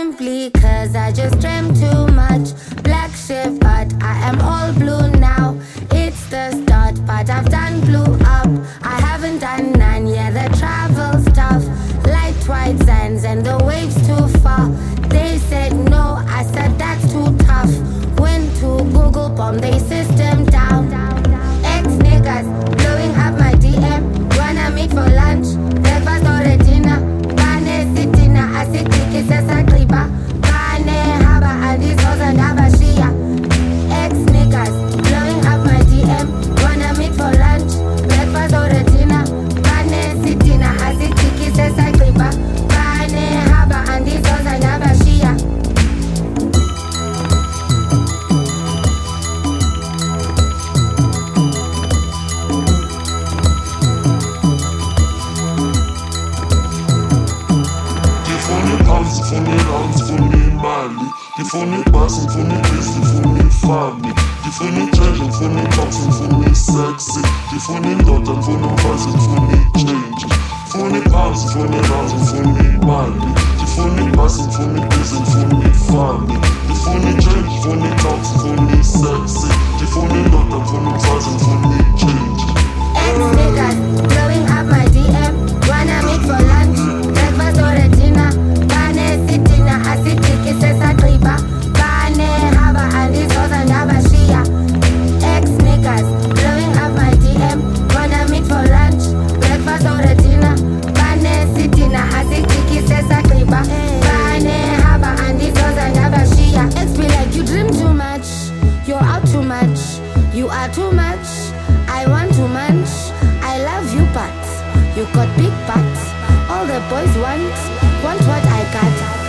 simply cause I just dreamt too much. Black ship, but I am all blue now. It's the start, but I've done blew up. I haven't done none, yeah, the travel's tough. Light white sands and the waves too far. They said no, I said that's too tough. Went to Google, bomb they system down. Ex-niggas blowing up my DM. Wanna meet for lunch, breakfast or a dinner. Bane sitina, asitiki sesa kliba. Bane haba and this was another shia. Ex-niggas blowing up my DM. Wanna meet for lunch, breakfast or a dinner. Bane sitina, asitiki sesa kliba. Bane haba and this was another shia. Ngifuna irounds, ngifuna imali. Ngifuna ibhasi, ngifuna ibhizi, ngifuna ifami. Ngifuna i-change, ngifuna i-box, ngifuna i-sexy. Ngifuna indoda, ngifuna umfazi, ngifuna i-change. Ngifuna i-pounds, ngifuna irounds, ngifuna imali. Ngifuna ibhasi, ngifuna ibhizi, ngifuna ifami. Ngifuna i-change, ngifuna i-box, ngifuna i-sexy. Ngifuna indoda, ngifuna umfazi, ngifuna i-change. Ex-niggas blowing up my DM. Wanna meet for lunch, breakfast or a dinner. Bane sitina, asitiki sesa kliba. Bane haba and this was another shia. Ex-niggas blowing up my DM. Wanna meet for lunch, breakfast or a dinner. Bane sitina, asitiki sesa kliba. Bane haba and this was another shia. Ex be like, you dream too much, you're out too much, you are too much. I want too much. I love you, but you got big butts. All the boys want what I got.